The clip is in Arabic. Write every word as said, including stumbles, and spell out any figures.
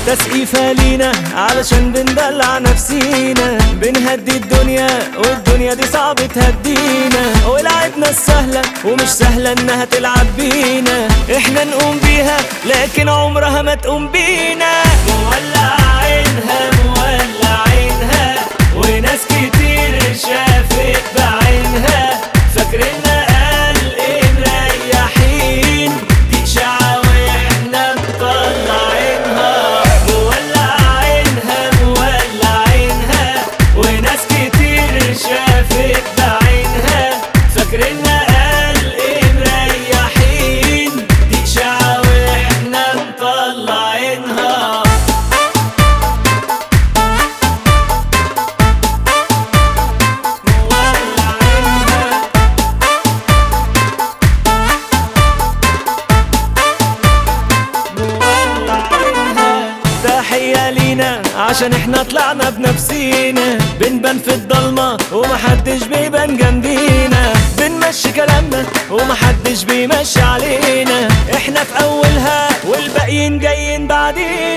تسقيفة لينا علشان بندلع نفسينا، بنهدي الدنيا والدنيا دي صعب تهدينا، ولعبنا السهلة ومش سهلة انها تلعب بينا، احنا نقوم بيها لكن عمرها ما تقوم بينا. مولعينها مولعينها وناس كتير شافت بعينها، فاكريننا قال ايه مريحين، دي اشاعة واحنا مطلعينها. مولعينها مولعينها وناس كتير شافت بعينها، فاكريننا قال ايه مريحين، دي اشاعة واحنا مطلعينها. تحية لينا عشان احنا طلعنا بنفسينا، بنبان في الضلمة ومحدش بيبان جنبينا، بنمشي كلامنا ومحدش بيمشي علينا، احنا في اولها والباقيين جايين بعدينا.